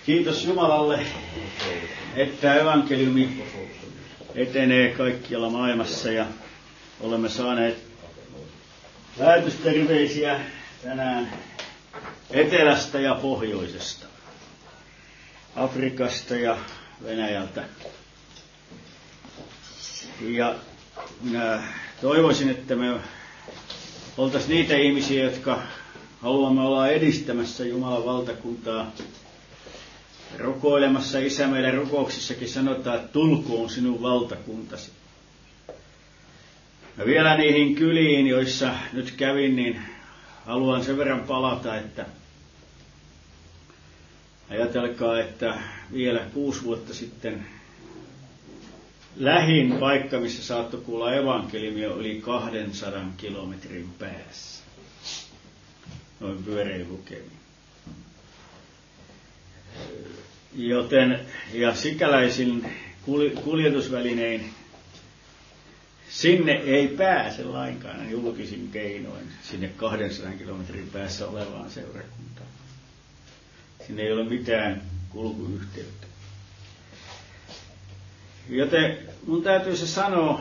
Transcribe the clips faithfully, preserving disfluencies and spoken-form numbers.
Kiitos Jumalalle, että evankeliumi etenee kaikkialla maailmassa ja olemme saaneet lähetysterveisiä tänään etelästä ja pohjoisesta, Afrikasta ja Venäjältä. Ja minä toivoisin, että me oltaisiin niitä ihmisiä, jotka haluamme olla edistämässä Jumalan valtakuntaa, rukoilemassa. Isä, meidän rukouksissakin sanotaan, että tulkoon sinun valtakuntasi. Ja vielä niihin kyliin, joissa nyt kävin, niin haluan sen verran palata, että ajatelkaa, että vielä kuusi vuotta sitten lähin paikka, missä saattoi kuulla evankeliumia, oli kahdensadan kilometrin päässä. Noin pyörein lukemin. Joten, ja sikäläisin kuljetusvälinein sinne ei pääse lainkaan julkisin keinoin sinne kahdensadan kilometrin päässä olevaan seurakuntaan. Sinne ei ole mitään kulkuyhteyttä. Joten mun täytyy se sanoa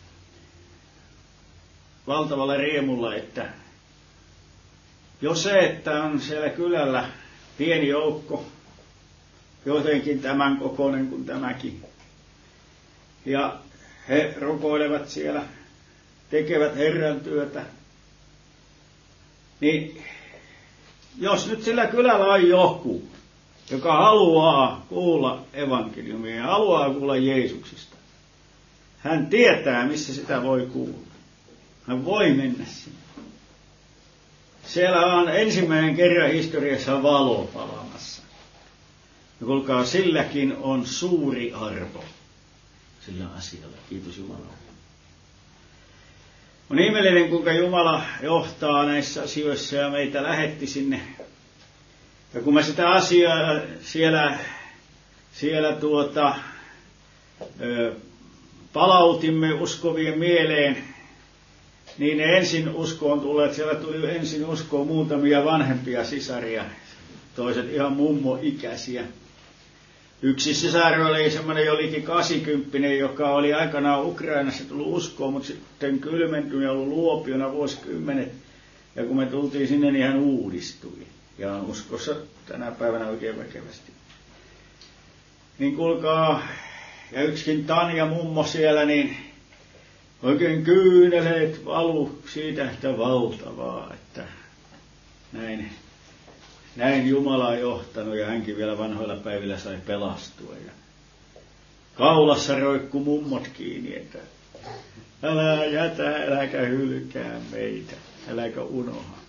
valtavalla riemulla, että jo se, että on siellä kylällä pieni joukko, jotenkin tämän kokoinen kuin tämäkin, ja he rukoilevat siellä, tekevät Herran työtä, niin jos nyt sillä kylällä on joku, joka haluaa kuulla evankeliumia ja haluaa kuulla Jeesuksesta, hän tietää, missä sitä voi kuulla. Hän voi mennä sinne. Siellä on ensimmäinen kerran historiassa valo palamassa. Ja kuulkaa, silläkin on suuri arvo sillä asialla. Kiitos Jumalalle. On ihmeellinen, kuinka Jumala johtaa näissä asioissa ja meitä lähetti sinne. Ja kun me sitä asiaa siellä, siellä tuota, ö, palautimme uskovien mieleen, niin ne ensin uskoon tulleet, siellä tuli ensin uskoon muutamia vanhempia sisaria, toiset ihan mummo-ikäisiä. Yksi sisar oli semmoinen jo liki kasikymppinen, joka oli aikanaan Ukrainassa tullut uskoon, mutta sitten kylmentyi ja ollut luopiona vuosikymmenet. Ja kun me tultiin sinne, niin hän uudistui. Ja on uskossa tänä päivänä oikein väkevästi. Niin kuulkaa, ja yksikin Tanja mummo siellä, niin oikein kyyneleet valu siitä, että valtavaa, että näin, näin Jumala on johtanut ja hänkin vielä vanhoilla päivillä sai pelastua. Ja kaulassa roikku mummot kiinni, että älä jätä, äläkä hylkää meitä, äläkä unoha.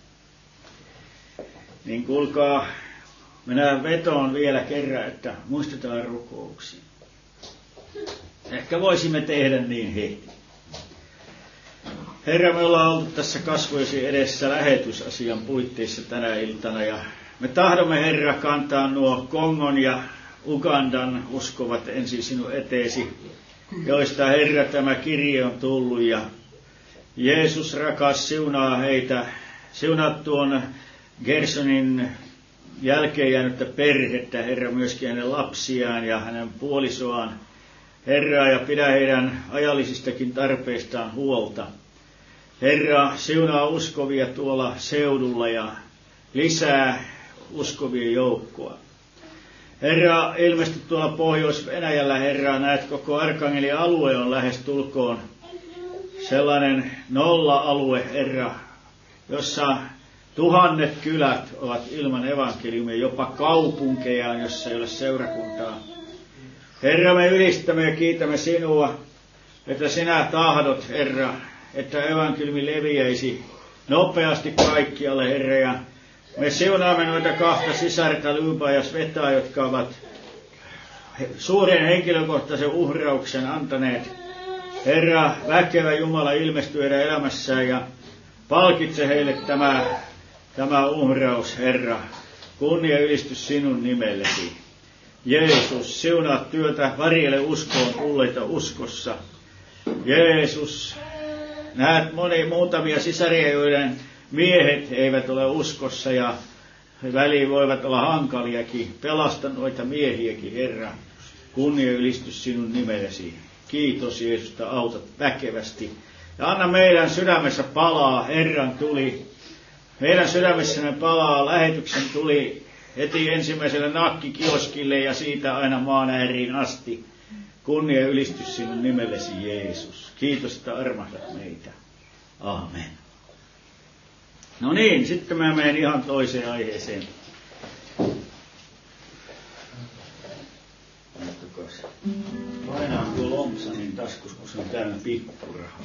Niin kuulkaa, minä vetoon vielä kerran, että muistetaan rukouksia. Ehkä voisimme tehdä niin heti. Herra, me ollaan oltu tässä kasvojesi edessä lähetysasian puitteissa tänä iltana ja me tahdomme, Herra, kantaa nuo Kongon ja Ugandan uskovat ensin sinun eteesi, joista, Herra, tämä kirje on tullut ja Jeesus rakas siunaa heitä, siunaa tuon Gersonin jälkeen jäänyttä perhettä, Herra, myöskin hänen lapsiaan ja hänen puolisoaan, Herra, ja pidä heidän ajallisistakin tarpeistaan huolta. Herra, siunaa uskovia tuolla seudulla ja lisää uskovien joukkoa. Herra, ilmeisesti tuolla Pohjois-Venäjällä, Herra, näet koko Arkangelin alue on lähes tulkoon sellainen nolla-alue, Herra, jossa tuhannet kylät ovat ilman evankeliumia, jopa kaupunkeja, jossa ei ole seurakuntaa. Herra, me ylistämme ja kiitämme sinua, että sinä tahdot, Herra, että evankeliumi leviäisi nopeasti kaikkialle, Herra. Ja me siunaamme noita kahta sisarta, Luba ja Sveta, jotka ovat suuren henkilökohtaisen uhrauksen antaneet. Herra, väkevä Jumala ilmestyy heidän elämässään ja palkitse heille tämä, tämä uhraus, Herra. Kunnia ylistys sinun nimellesi. Jeesus, siunaa työtä varjele uskoon tulleita uskossa. Jeesus, näet moni muutamia sisaria, joiden miehet eivät ole uskossa ja väliin voivat olla hankaliakin. Pelasta noita miehiäkin, Herra. Kunnia ylistys sinun nimellesi. Kiitos Jeesus, että autat väkevästi. Ja anna meidän sydämessä palaa Herran tuli. Meidän sydämessämme palaa lähetyksen tuli heti ensimmäiselle nakkikioskille ja siitä aina maan ääriin asti. Kunnia ylistys sinun nimellesi Jeesus. Kiitos, että armahdat meitä. Aamen. No niin, sitten mä menen ihan toiseen aiheeseen. Painaan tuo lompsanin taskus, kun se on täynnä pikkurahaa.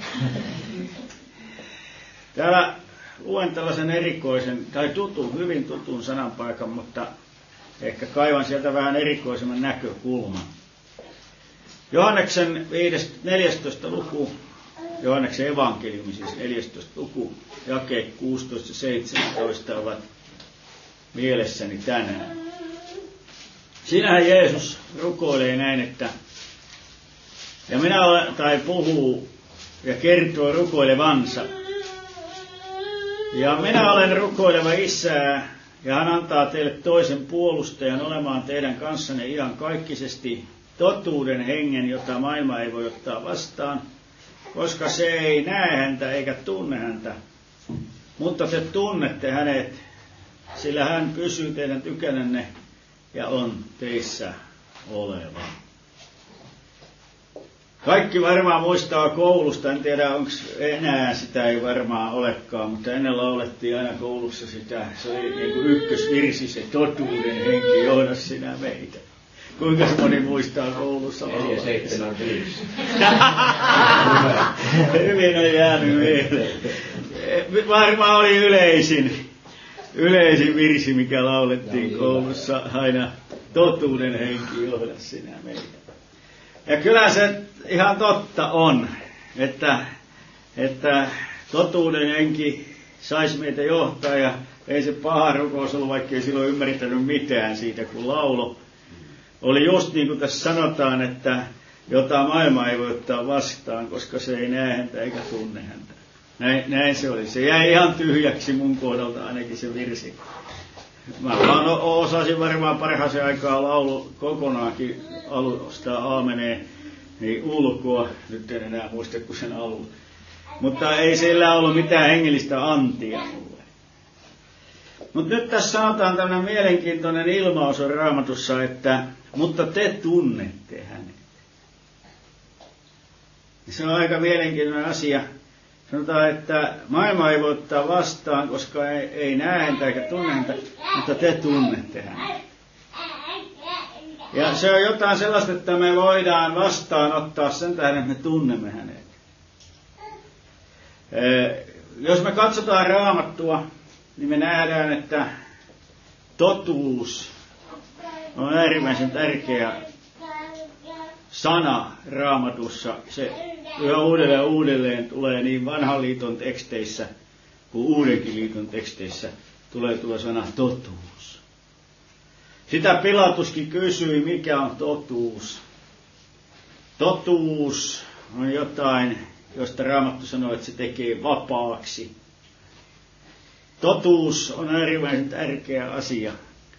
Täällä luen tällaisen erikoisen, tai tutun, hyvin tutun sananpaikan, mutta ehkä kaivan sieltä vähän erikoisemman näkökulman. Johanneksen neljästoista luku, Johanneksen evankeliumi, siis neljästoista luku, jakeet kuusitoista ja seitsemäntoista ovat mielessäni tänään. Siinähän Jeesus rukoilee näin, että ja minä olen, tai puhuu ja kertoo rukoilevansa. Ja minä olen rukoileva Isää, ja hän antaa teille toisen puolustajan olemaan teidän kanssanne ihan kaikkisesti totuuden hengen, jota maailma ei voi ottaa vastaan, koska se ei näe häntä eikä tunne häntä. Mutta te tunnette hänet, sillä hän pysyy teidän tykönänne ja on teissä oleva. Kaikki varmaan muistaa koulusta, en tiedä onko enää, sitä ei varmaan olekaan, mutta ennen laulettiin aina koulussa sitä, se oli niin kuin ykkösvirsi, se totuuden henki, johda sinä meitä. Kuinka moni muistaa koulussa laulaa? neljä seitsemän viisi. Hyvin on jäänyt mieleen. Varmaan oli yleisin, yleisin virsi, mikä laulettiin koulussa aina, totuuden henki, johda sinä meitä. Ja kyllä se ihan totta on, että, että totuuden henki saisi meitä johtaa, ja ei se paha rukous ollut, vaikka ei silloin ymmärtänyt mitään siitä, kun laulo. Oli just niin kuin tässä sanotaan, että jota maailma ei voi ottaa vastaan, koska se ei näe häntä eikä tunne häntä. Näin, näin se oli. Se jäi ihan tyhjäksi mun kohdalta ainakin se virsi. Mä vaan osasin varmaan parhaaseen aikaa laulu kokonaankin alusta aamenee niin ulkoa. Nyt en enää muista kuin sen alun. Mutta ei sillä ollut mitään hengellistä antia mulle. Mutta nyt tässä sanotaan tämmöinen mielenkiintoinen ilmaus on Raamatussa, että mutta te tunnette hänet. Se on aika mielenkiintoinen asia. Sanotaan, että maailma ei voi ottaa vastaan, koska ei, ei näe häntä eikä tunne häntä, mutta te tunnette hänet. Ja se on jotain sellaista, että me voidaan vastaanottaa sen tähden, että me tunnemme hänet. Jos me katsotaan Raamattua, niin me nähdään, että totuus on äärimmäisen tärkeä sana Raamatussa. Se yhä uudelleen ja uudelleen tulee niin vanhan liiton teksteissä kuin uudenkin liiton teksteissä tulee tuo sana totuus. Sitä Pilatuskin kysyi, mikä on totuus. Totuus on jotain, josta Raamattu sanoo, että se tekee vapaaksi. Totuus on äärimmäisen tärkeä asia.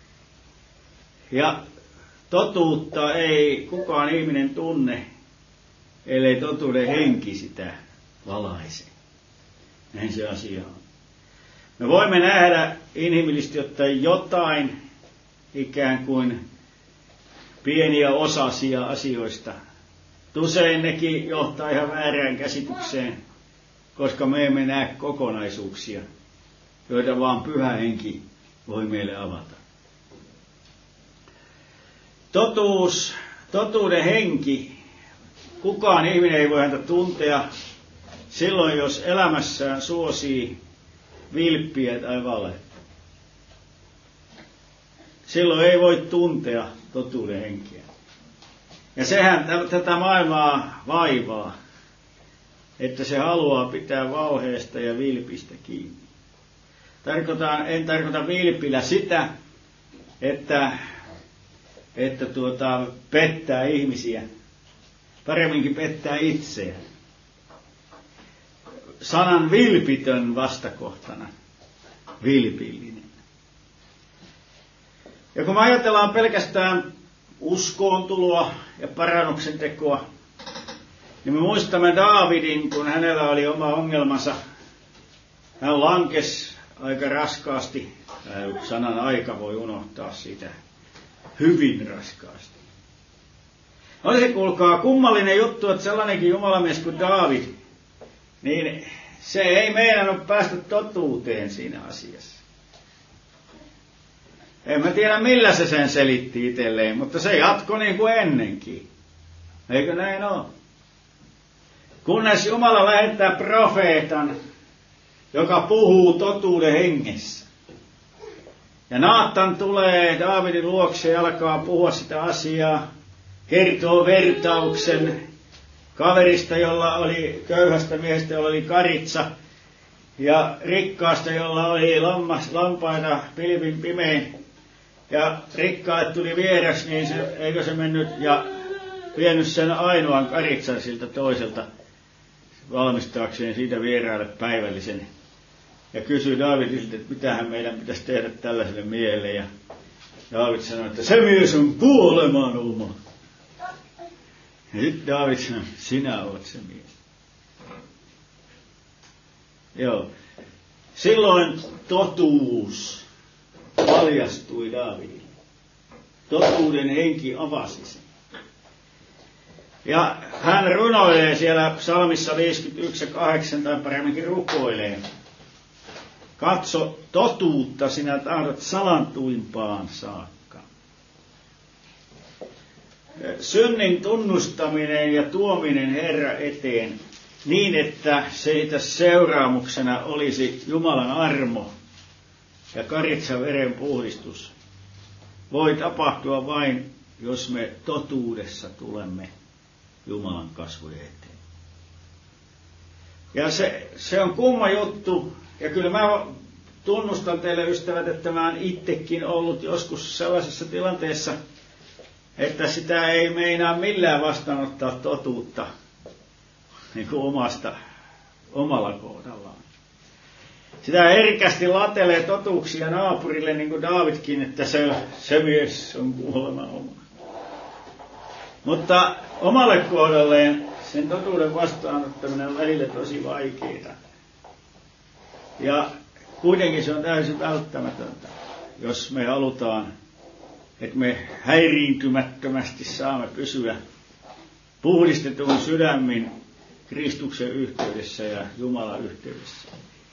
Ja totuutta ei kukaan ihminen tunne, ellei totuuden henki sitä valaise. Näin se asia on. Me voimme nähdä inhimillisesti ottaen jotain ikään kuin pieniä osasia asioista. Usein nekin johtaa ihan väärään käsitykseen, koska me emme näe kokonaisuuksia, joita vaan Pyhä Henki voi meille avata. Totuus, totuuden henki, kukaan ihminen ei voi häntä tuntea silloin, jos elämässään suosii vilppiä tai valetta. Silloin ei voi tuntea totuuden henkeä. Ja sehän tätä maailmaa vaivaa, että se haluaa pitää valheesta ja vilpistä kiinni. Tarkoitan, en tarkoita vilpillä sitä, että, että tuota, pettää ihmisiä, paremminkin pettää itseään. Sanan vilpitön vastakohtana, vilpillinen. Ja kun me ajatellaan pelkästään uskoontuloa ja parannuksen tekoa, niin me muistamme Daavidin, kun hänellä oli oma ongelmansa. Hän lankesi aika raskaasti, sanan aika voi unohtaa siitä, hyvin raskaasti. Oli se, kuulkaa, kummallinen juttu, että sellainenkin jumalamies kuin Daavid, niin se ei meidän ole päästä totuuteen siinä asiassa. En mä tiedä, millä se sen selitti itselleen, mutta se jatkoi niin kuin ennenkin. Eikö näin ole? Kunnes Jumala lähettää profeetan, joka puhuu totuuden hengessä. Ja Naatan tulee Daavidin luokse ja alkaa puhua sitä asiaa, kertoo vertauksen kaverista, jolla oli köyhästä miehestä, jolla oli karitsa, ja rikkaasta, jolla oli lammas, lampaita pilvin pimein. Ja rikkaalle tuli vieras, niin se, eikö se mennyt ja vienyt sen ainoan karitsan siltä toiselta valmistaakseen siitä vieraalle päivällisen. Ja kysyi Daavidilta, että mitähän meidän pitäisi tehdä tällaiselle miehelle. Ja Daavid sanoi, että se mies on kuolemaan oma. Ja sitten Daavid sanoi, sinä olet se mies. Joo. Silloin totuus paljastui Daavidille. Totuuden henki avasi sen. Ja hän runoilee siellä psalmissa viisikymmentäyksi ja kahdeksan, tai paremminkin rukoilee. Katso totuutta, sinä tahdot salantuimpaan saakka. Synnin tunnustaminen ja tuominen Herra eteen niin, että siitä seuraamuksena olisi Jumalan armo ja karitsan veren puhdistus, voi tapahtua vain, jos me totuudessa tulemme Jumalan kasvojen eteen. Ja se, se on kumma juttu. Ja kyllä mä tunnustan teille, ystävät, että mä oon itsekin ollut joskus sellaisessa tilanteessa, että sitä ei meinaa millään vastaanottaa totuutta niin kuin omasta, omalla kohdallaan. Sitä herkästi latelee totuuksia naapurille, niin kuin Daavidkin, että se, se mies on kuolema oma. Mutta omalle kohdalleen sen totuuden vastaanottaminen on välillä tosi vaikeaa. Ja kuitenkin se on täysin välttämätöntä, jos me halutaan, että me häiriintymättömästi saamme pysyä puhdistetun sydämin Kristuksen yhteydessä ja Jumalan yhteydessä.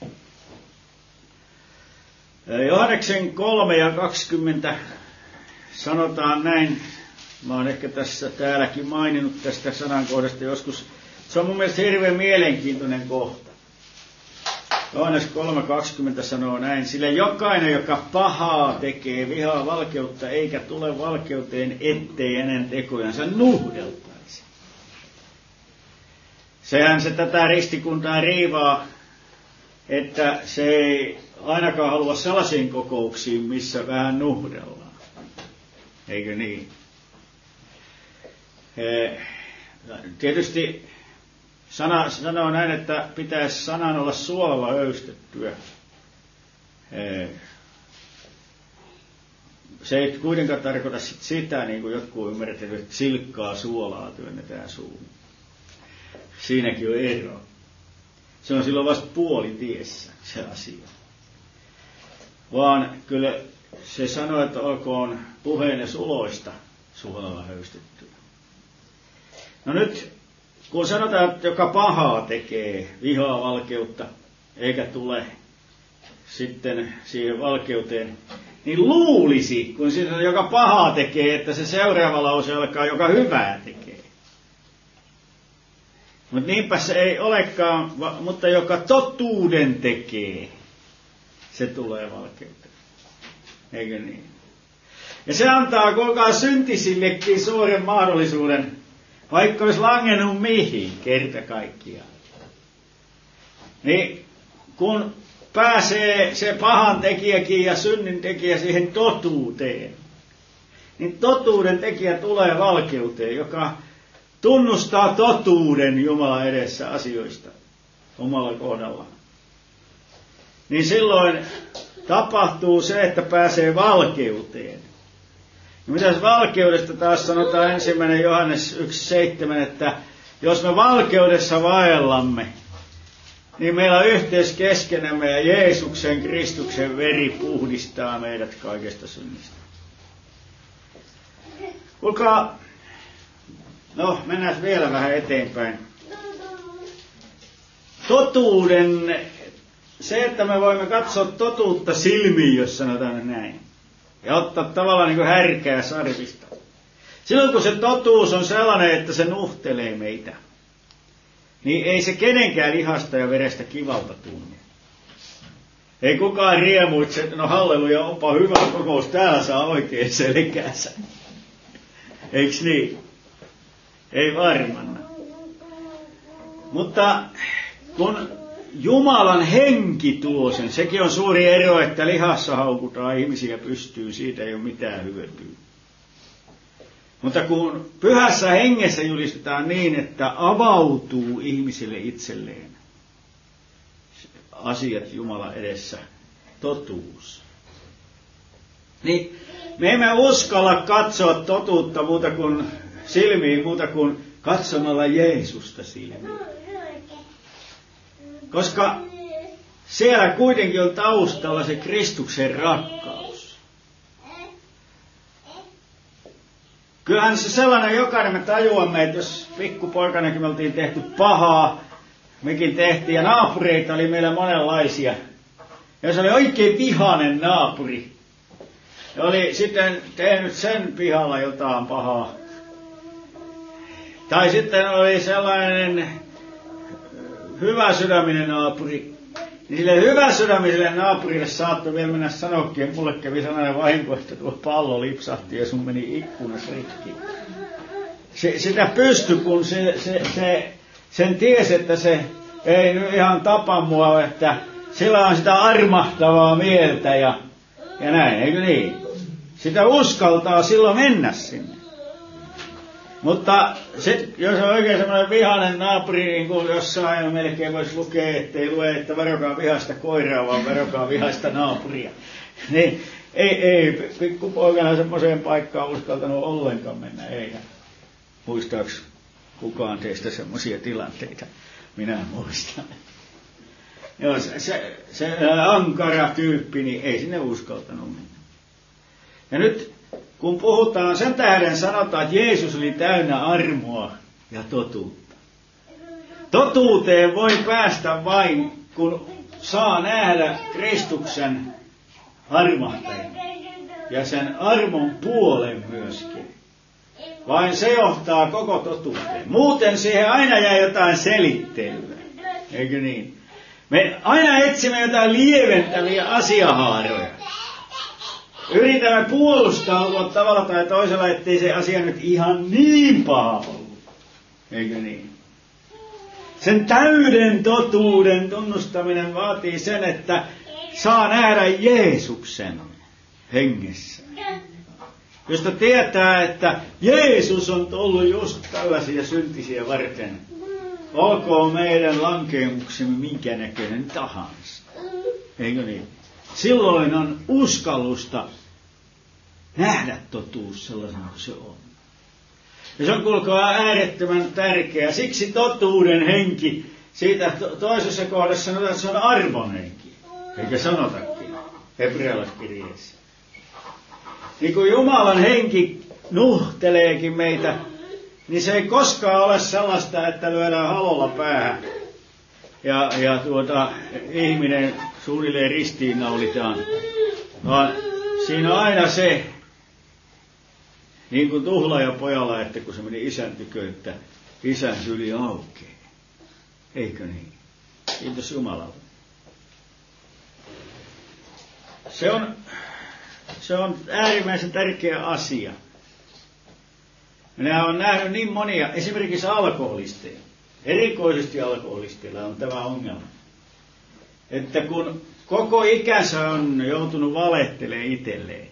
Johanneksen kolme ja kaksikymmentä sanotaan näin. Mä oon ehkä tässä täälläkin maininnut tästä sanankohdasta joskus. Se on mun mielestä hirveän mielenkiintoinen kohta. Johannes kolme kaksikymmentä sanoo näin, sillä jokainen, joka pahaa tekee, vihaa valkeutta, eikä tule valkeuteen, ettei hänen tekojansa nuhdeltaisi. Sehän se tätä ristikuntaa riivaa, että se ei ainakaan halua sellaisiin kokouksiin, missä vähän nuhdellaan. Eikö niin? Tietysti sana sanoo näin, että pitäisi sanan olla suolalla höystettyä. Se ei kuitenkaan tarkoita sit sitä, niin kuin jotkut ymmärrät, että silkkaa suolaa työnnetään suuhun. Siinäkin on ero. Se on silloin vasta puolitiessä se asia. Vaan kyllä se sanoo, että olkoon puheenne suloista suolalla höystettyä. No nyt, kun sanotaan, että joka pahaa tekee, vihaa valkeutta, eikä tule sitten siihen valkeuteen, niin luulisi, kun siinä joka pahaa tekee, että se seuraava lause alkaa, joka hyvää tekee. Mutta niinpä se ei olekaan, mutta joka totuuden tekee, se tulee valkeuteen. Eikö niin? Ja se antaa kuulkaa syntisillekin suuren mahdollisuuden, vaikka olisi langennut mihin kerta kaikkiaan. Niin kun pääsee se pahan tekijäkin ja synnin tekijä siihen totuuteen, niin totuuden tekijä tulee valkeuteen, joka tunnustaa totuuden Jumalan edessä asioista omalla kohdallaan. Niin silloin tapahtuu se, että pääsee valkeuteen. Mitäs valkeudesta taas sanotaan ensimmäinen Johannes yksi seitsemän, että jos me valkeudessa vaellamme, niin meillä on yhteys keskenämme ja Jeesuksen Kristuksen veri puhdistaa meidät kaikesta synnistä. Kuulkaa, no mennään vielä vähän eteenpäin. Totuuden, se että me voimme katsoa totuutta silmiin, jos sanotaan näin, ja ottaa tavallaan niin kuin härkää sarvista. Silloin kun se totuus on sellainen, että se nuhtelee meitä, niin ei se kenenkään lihasta ja verestä kivalta tunne. Ei kukaan riemuitse, että no halleluja, onpa hyvä kokous, täällä saa oikein selkäänsä. Eiks niin? Ei varmana. Mutta kun Jumalan henki tuo sen, sekin on suuri ero, että lihassa haukutaan ihmisiä pystyy, siitä ei ole mitään hyötyä. Mutta kun pyhässä hengessä julistetaan niin, että avautuu ihmisille itselleen asiat Jumalan edessä, totuus, niin me emme uskalla katsoa totuutta muuta kuin silmiin, muuta kuin katsomalla Jeesusta silmiin. Koska siellä kuitenkin on taustalla se Kristuksen rakkaus. Kyllähän se sellainen, jokainen me tajuamme, että jos pikkupoikanakin me oltiin tehty pahaa, mekin tehtiin, ja naapureita oli meillä monenlaisia. Ja se oli oikein vihainen naapuri. Ja oli sitten tehnyt sen pihalla jotain pahaa. Tai sitten oli sellainen hyväsydäminen naapuri. Niin sille hyväsydämiselle naapurille saattoi vielä mennä sanoakin, että mulle kävi sellainen vahinko, että tuo pallo lipsahti ja sun meni ikkunas rikki. Se, sitä pystyi, kun se, se, se, sen tiesi, että se ei nyt ihan tapa mua, että sillä on sitä armahtavaa mieltä ja, ja näin, eikö niin? Sitä uskaltaa silloin mennä sinne. Mutta sit, jos on oikein semmoinen vihainen naapuri, niin kuin jossain melkein voisi lukea, ettei lue, että varokaa vihasta koiraa, vaan varokaa vihasta naapuria. Niin ei, ei pikkupoikana semmoiseen paikkaan uskaltanut ollenkaan mennä, eikä. Muistaaks kukaan teistä semmoisia tilanteita? Minä muistan. Joo, se, se, se ankara tyyppi, niin ei sinne uskaltanut mennä. Ja nyt kun puhutaan, sen tähden sanotaan, että Jeesus oli täynnä armoa ja totuutta. Totuuteen voi päästä vain, kun saa nähdä Kristuksen armahtajan ja sen armon puolen myöskin. Vain se johtaa koko totuuteen. Muuten siihen aina jää jotain selittelyä. Eikö niin? Me aina etsimme jotain lieventäviä asiahaaroja. Yritämme puolustautua tavalla tai toisella, ettei se asia nyt ihan niin paha ollut. Eikö niin? Sen täyden totuuden tunnustaminen vaatii sen, että saa nähdä Jeesuksen hengessä. Josta tietää, että Jeesus on tullut just tällaisia syntisiä varten. Olkoon meidän lankemuksemme minkä näköinen tahansa. Eikö niin? Silloin on uskallusta nähdä totuus sellaisena kuin se on. Ja se on kuulkaa äärettömän tärkeää. Siksi totuuden henki, siitä toisessa kohdassa sanotaan, että se on armon henki. Eikä sanotakin hebrealaiskirjeessä. Niin kun Jumalan henki nuhteleekin meitä, niin se ei koskaan ole sellaista, että lyödään halolla päähän. Ja, ja tuota, ihminen suunnilleen ristiinnaulitaan. Vaan siinä on aina se, niin kuin tuhlaajapojalla, että kun se meni isän tykö, että isän syli aukeaa. Eikö niin? Kiitos Jumalalle. Se on, se on äärimmäisen tärkeä asia. Minä olen nähnyt niin monia, esimerkiksi alkoholisteja. Erikoisesti alkoholisteilla on tämä ongelma. Että kun koko ikänsä on joutunut valehtelemaan itselleen.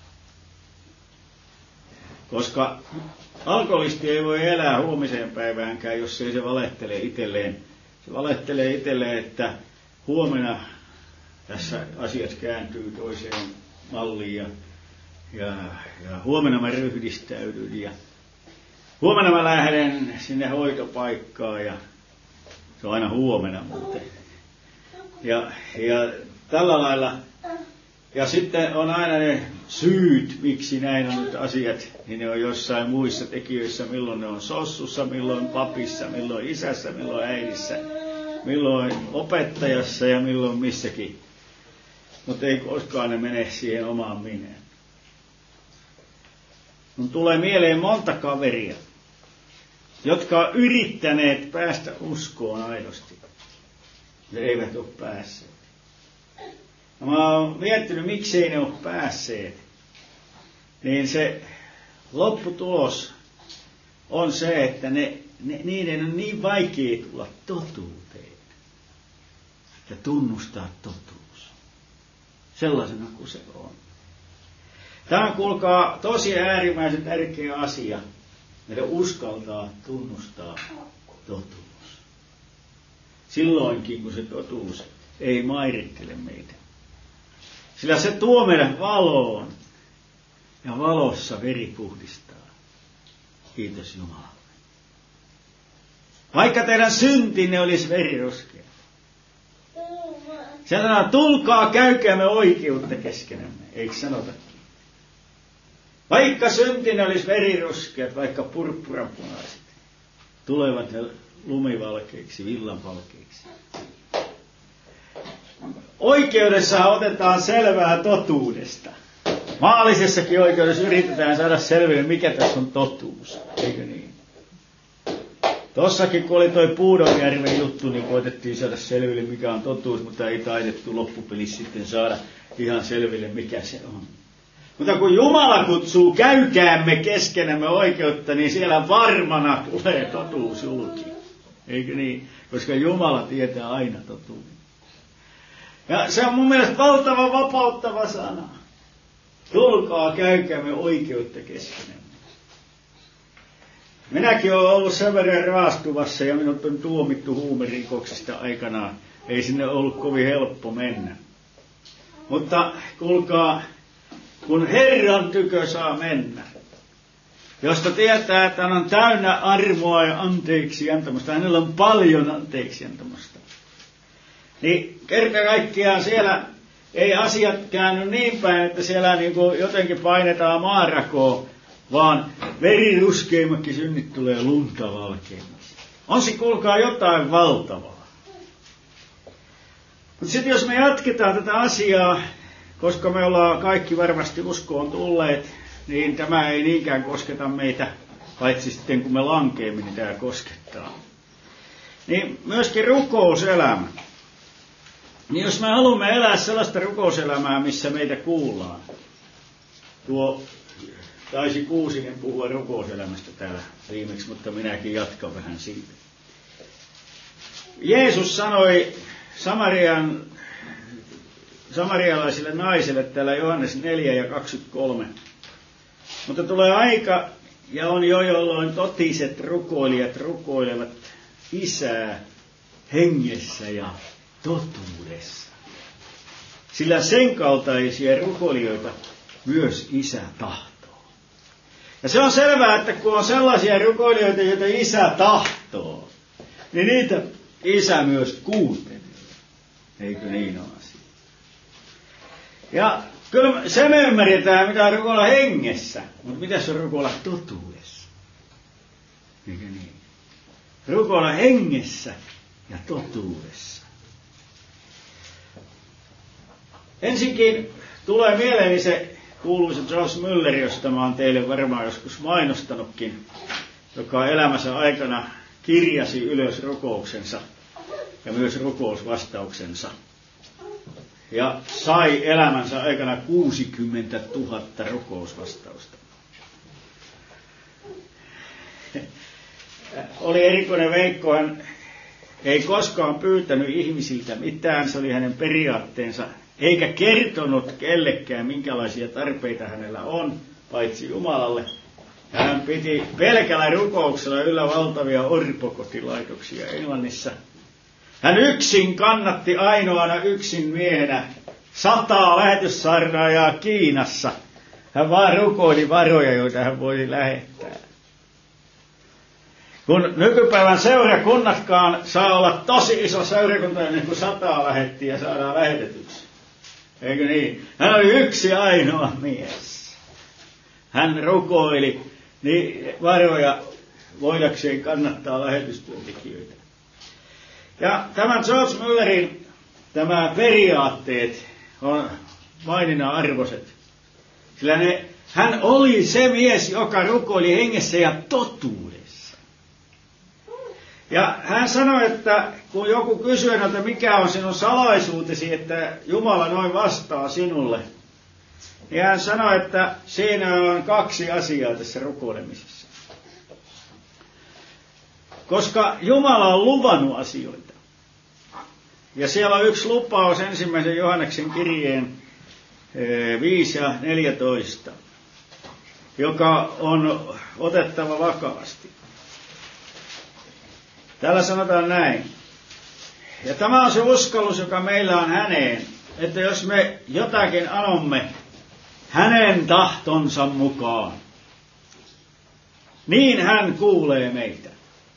Koska alkoholisti ei voi elää huomiseen päiväänkään, jos ei se valehtele itselleen. Se valehtelee itselleen, että huomenna tässä asiat kääntyy toiseen malliin ja, ja, ja huomenna mä ryhdistäydyn ja huomenna mä lähden sinne hoitopaikkaan ja se on aina huomenna muuten. Ja, ja tällä lailla, ja sitten on aina ne syyt, miksi näin on nyt asiat, niin ne on jossain muissa tekijöissä, milloin ne on sossussa, milloin papissa, milloin isässä, milloin äidissä, milloin opettajassa ja milloin missäkin. Mutta ei koskaan ne mene siihen omaan mineen. Mun tulee mieleen monta kaveria, jotka on yrittäneet päästä uskoon aidosti. Ne eivät ole päässeet. Ja mä oon miettinyt, miksei ne ole päässeet. Niin se lopputulos on se, että ne, ne, niiden on niin vaikea tulla totuuteen. Ja tunnustaa totuus. Sellaisena kuin se on. Tämä on, kuulkaa, tosi äärimmäisen tärkeä asia. Meidän uskaltaa tunnustaa totuus. Silloinkin, kun se totuus ei mairittele meitä. Sillä se tuo meidät valoon. Ja valossa veri puhdistaa. Kiitos Jumalalle. Vaikka teidän syntinne olisi veriruskea. Se sanoo, tulkaa käykäämme oikeutta keskenämme. Eikö sanotakin? Vaikka syntinne olisi veriruskeat, vaikka purppuranpunaiset, tulevat ne lumivalkeiksi, villanvalkeiksi. Oikeudessa otetaan selvää totuudesta. Maallisessakin oikeudessa yritetään saada selville, mikä tässä on totuus. Eikö niin? Tossakin, kun oli toi Puudonjärven juttu, niin koitettiin saada selville, mikä on totuus, mutta ei taidettu loppupelissä sitten saada ihan selville, mikä se on. Mutta kun Jumala kutsuu käykäämme keskenämme oikeutta, niin siellä varmana tulee totuus julki. Eikö niin? Koska Jumala tietää aina totuuden. Ja se on mun mielestä valtava vapauttava sana. Tulkaa käykäämme oikeutta keskenämme. Minäkin olen ollut sen verran raastuvassa ja minut on tuomittu huumerikoksista aikanaan. Ei sinne ollut kovin helppo mennä. Mutta kuulkaa, kun Herran tykö saa mennä, josta tietää, että hän on täynnä armoa ja anteeksi antamusta, hänellä on paljon anteeksi antamusta, niin kerta kaikkiaan siellä ei asiat käänny niin päin, että siellä niin kuin jotenkin painetaan maarakoon, vaan veriruskeimmatkin synnit tulee lunta valkeimmaksi. On se, kuulkaa, jotain valtavaa. Mutta sitten jos me jatketaan tätä asiaa, koska me ollaan kaikki varmasti uskoon tulleet, niin tämä ei niinkään kosketa meitä, paitsi sitten kun me lankeemme, niin tämä koskettaa. Niin myöskin rukouselämä. Niin jos me haluamme elää sellaista rukouselämää, missä meitä kuullaan. Tuo taisi Kuusinen puhua rukouselämästä täällä viimeksi, mutta minäkin jatkan vähän siitä. Jeesus sanoi Samarian samarialaisille naisille täällä Johannes neljä ja kaksikymmentäkolme. Mutta tulee aika, ja on jo, jolloin totiset rukoilijat rukoilevat Isää hengessä ja totuudessa. Sillä sen kaltaisia rukoilijoita myös Isä tahtoo. Ja se on selvää, että kun on sellaisia rukoilijoita, joita Isä tahtoo, niin niitä Isä myös kuuntelee. Eikö niin ole asia? Ja kyllä se me ymmärretään, mitä on rukoilla hengessä, mutta mitä se on rukoilla totuudessa? Eikö niin? Rukoilla hengessä ja totuudessa. Ensinkin tulee mieleeni se kuuluisa Charles Müller, josta mä oon teille varmaan joskus mainostanutkin, joka elämänsä aikana kirjasi ylös rukouksensa ja myös rukousvastauksensa. Ja sai elämänsä aikana kuusikymmentätuhatta rukousvastausta. Oli erikoinen veikko, hän ei koskaan pyytänyt ihmisiltä mitään, se oli hänen periaatteensa, eikä kertonut kellekään, minkälaisia tarpeita hänellä on, paitsi Jumalalle. Hän piti pelkällä rukouksella yllä valtavia orpokotilaitoksia Englannissa. Hän yksin kannatti ainoana yksin miehenä sataa lähetyssaarnaajaa Kiinassa. Hän vaan rukoili varoja, joita hän voisi lähettää. Kun nykypäivän seurakunnatkaan saa olla tosi iso seurakunta, niin kuin sataa lähettiin ja saadaan lähetetyksi. Eikö niin? Hän oli yksi ainoa mies. Hän rukoili niin varoja voidakseen kannattaa lähetystyöntekijöitä. Ja tämän George Müllerin tämä periaatteet on maininnan arvoiset. Sillä ne, hän oli se mies, joka rukoili hengessä ja totuudessa. Ja hän sanoi, että kun joku kysyy, että mikä on sinun salaisuutesi, että Jumala noin vastaa sinulle, niin hän sanoi, että siinä on kaksi asiaa tässä rukoilemisessa. Koska Jumala on luvannut asioita. Ja siellä on yksi lupaus ensimmäisen Johanneksen kirjeen viisi ja neljätoista, joka on otettava vakavasti. Täällä sanotaan näin. Ja tämä on se uskallus, joka meillä on häneen, että jos me jotakin anomme hänen tahtonsa mukaan, niin hän kuulee meitä.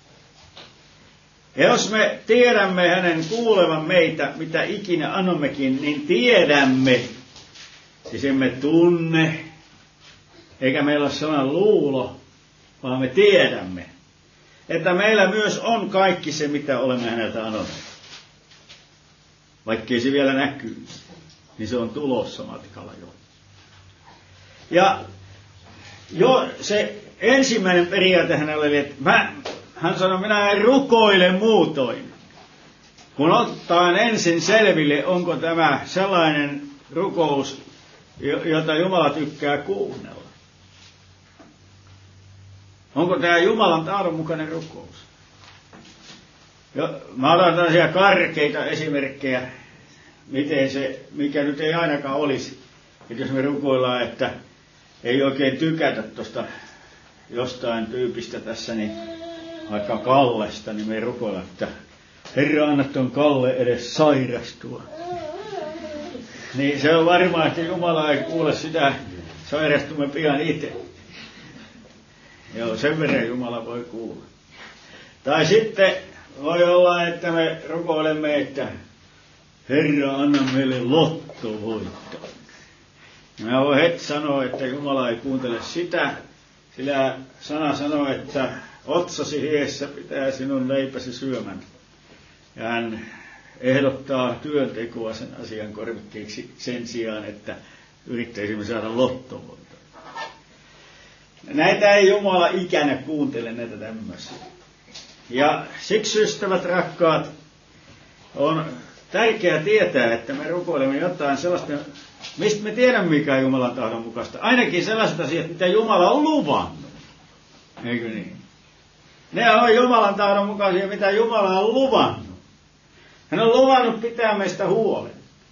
Ja jos me tiedämme hänen kuulevan meitä, mitä ikinä anommekin, niin tiedämme, siis emme tunne, eikä meillä ole sellainen luulo, vaan me tiedämme, että meillä myös on kaikki se, mitä olemme häneltä anoneet. Vaikkei se vielä näkyy, niin se on tulossa matkalla jo. Ja jo se ensimmäinen periaate hänellä oli, että mä, hän sanoi, minä en rukoile muutoin, kun ottaa ensin selville, onko tämä sellainen rukous, jota Jumala tykkää kuunnella. Onko tämä Jumalan tahdon mukainen rukous? Jo, mä otan tällaisia karkeita esimerkkejä, miten se, mikä nyt ei ainakaan olisi. Että jos me rukoillaan, että ei oikein tykätä tuosta jostain tyypistä tässä, niin vaikka Kallesta, niin me ei rukoilla, että Herra, anna tuon Kalle edes sairastua. Niin se on varmaa, että Jumala ei kuule sitä, sairastumme pian itse. Joo, sen verran Jumala voi kuulla. Tai sitten voi olla, että me rukoilemme, että Herra, anna meille lottovoitto. Mä voin heti sanoa, että Jumala ei kuuntele sitä, sillä sana sanoo, että otsasi hiessä pitää sinun leipäsi syömän. Ja hän ehdottaa työntekoa sen asian korvikkeeksi sen sijaan, että yrittäisimme saada lottovoittoa. Näitä ei Jumala ikänä kuuntele, näitä tämmöisiä. Ja siksi, ystävät rakkaat, on tärkeää tietää, että me rukoilemme jotain sellaista, mistä me tiedämme, mikä on Jumalan tahdon mukaista. Ainakin sellaiset asiat, mitä Jumala on luvannut. Eikö niin? Ne on Jumalan tahdon mukaisia, mitä Jumala on luvannut. Hän on luvannut pitää meistä huolen.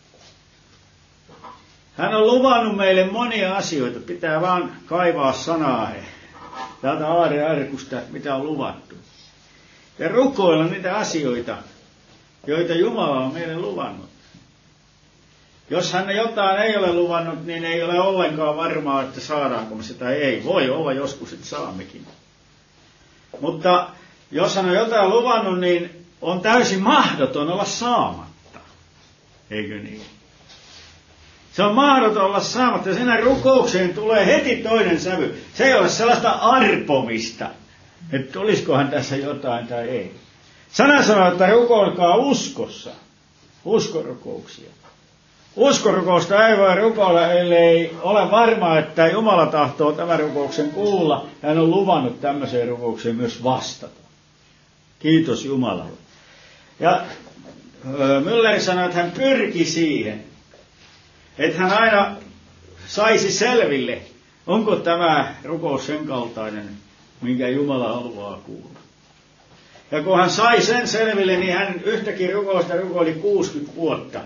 Hän on luvannut meille monia asioita. Pitää vaan kaivaa sanaa täältä aarrearkusta, mitä on luvattu. Ja rukoilla niitä asioita, joita Jumala on meille luvannut. Jos hän jotain ei ole luvannut, niin ei ole ollenkaan varmaa, että saadaanko me se tai ei. Voi olla joskus, että saammekin. Mutta jos hän on jotain luvannut, niin on täysin mahdoton olla saamatta. Eikö niin? Se on mahdoton olla saamatta. Ja siinä rukoukseen tulee heti toinen sävy. Se ei ole sellaista arpomista, että tulisikohan tässä jotain tai ei. Sana sanoo, että rukoilkaa uskossa. Uskorukouksia. Uskorukousta ei voi rukoilla, ellei ole varmaa, että Jumala tahtoo tämän rukouksen kuulla. Hän on luvannut tämmöiseen rukoukseen myös vastata. Kiitos Jumalalle. Ja Müller sanoi, että hän pyrki siihen, että hän aina saisi selville, onko tämä rukous sen kaltainen, minkä Jumala haluaa kuulla. Ja kun hän sai sen selville, niin hän yhtäkin rukousta rukoili kuusikymmentä vuotta.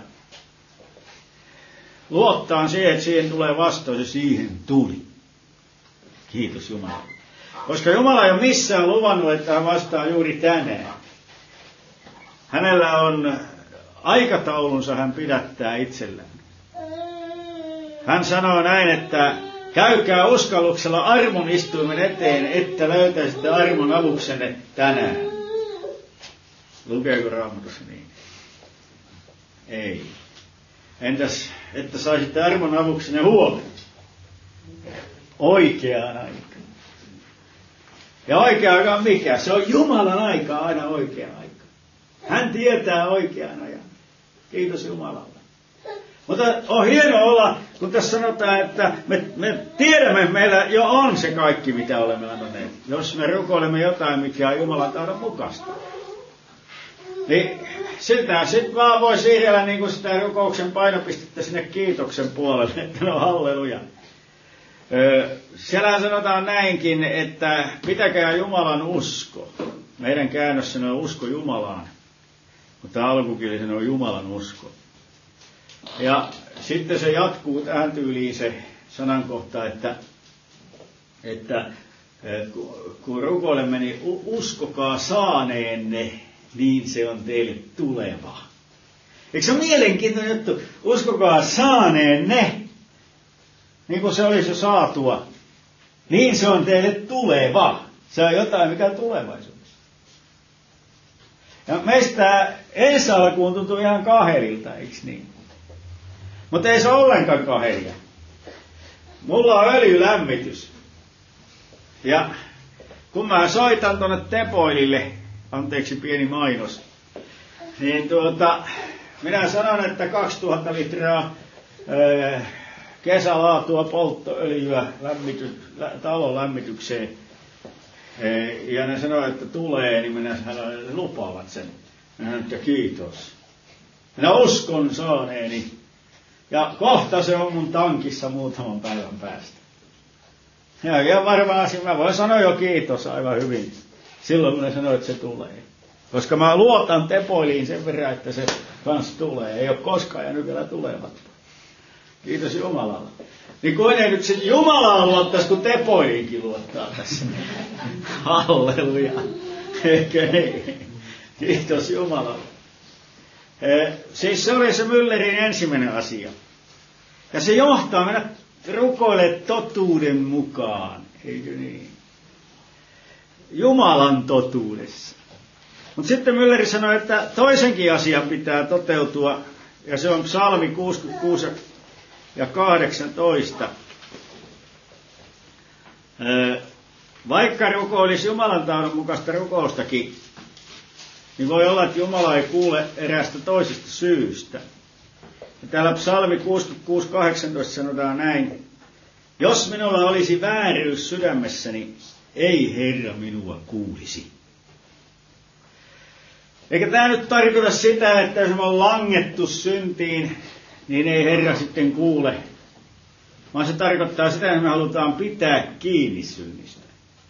Luottaan siihen, että siihen tulee vastaus ja siihen tuli. Kiitos Jumala. Koska Jumala ei ole missään luvannut, että hän vastaa juuri tänään. Hänellä on aikataulunsa, hän pidättää itsellään. Hän sanoo näin, että Käykää uskalluksella armon istuimen eteen, että löytäisitte armon avuksenne tänään. Lukeeko Raamatussa niin? Ei. Entäs, että saisitte armon avuksenne huomenna? Oikeaan aikaan. Ja oikea aika on mikä? Se on Jumalan aika aina oikea aika. Hän tietää oikean ajan. Kiitos Jumalalle. Mutta on hienoa olla, kun tässä sanotaan, että me, me tiedämme, että meillä jo on se kaikki, mitä olemme antaneet. Jos me rukoilemme jotain, mikä on Jumalan tahdon mukaista. Niin sitä sitten vaan voi siirrellä niin kuin sitä rukouksen painopistettä sinne kiitoksen puolelle, että no halleluja. Öö, siellä sanotaan näinkin, että pitäkää Jumalan usko. Meidän käännössä on usko Jumalaan, mutta alkukielisen on Jumalan usko. Ja sitten se jatkuu tähän tyyliin se sanankohta, että, että kun rukoilemme, niin uskokaa saaneenne, niin se on teille tuleva. Eikö se ole mielenkiintoinen juttu? Uskokaa saaneenne, niin kuin se olisi jo saatua, niin se on teille tuleva. Se on jotain, mikä on tulevaisuudessa. Ja meistä ensi alkuun tuntuu ihan kahelilta, eikö niin? Mutta ei se ole ollenkaan kahelia. Mulla on öljylämmitys. Ja kun mä soitan tuonne Tepoilille, anteeksi pieni mainos, niin tuota, minä sanon, että kaksituhatta litraa ää, kesälaatua polttoöljyä lämmity, lä, talon lämmitykseen. Ää, ja ne sanoo, että tulee, niin minä sanon, että lupaavat sen. Minä sanon, että kiitos. Minä uskon saaneeni. Ja kohta se on mun tankissa muutaman päivän päästä. Ja, ja varmaan mä voin sanoa jo kiitos aivan hyvin. Silloin kun ne sanoo, että se tulee. Koska mä luotan Tepoiliin sen verran, että se kans tulee. Ei ole koskaan ja nyt vielä tulematta. Kiitos Jumalalle. Niin kuin ei nyt sitten Jumalaa luottaisi, kun Tepoiliinkin luottaa tässä. Halleluja. Eikö ei? Kiitos Jumalalle. Eh, siis se oli se Müllerin ensimmäinen asia. Ja se johtaa meidät rukoilemaan totuuden mukaan. Eikö niin? Jumalan totuudessa. Mutta sitten Mülleri sanoi, että toisenkin asian pitää toteutua. Ja se on psalmi kuusikymmentäkuusi ja kahdeksantoista. Eh, vaikka rukoilisi Jumalan tahdon mukaista rukoustakin, niin voi olla, että Jumala ei kuule eräästä toisesta syystä. Ja täällä psalmi kuusikymmentäkuusi kahdeksantoista sanotaan näin. Jos minulla olisi vääryys sydämessäni, ei Herra minua kuulisi. Eikä tämä nyt tarkoita sitä, että jos me on langettu syntiin, niin ei Herra sitten kuule. Vaan se tarkoittaa sitä, että me halutaan pitää kiinni synnistä.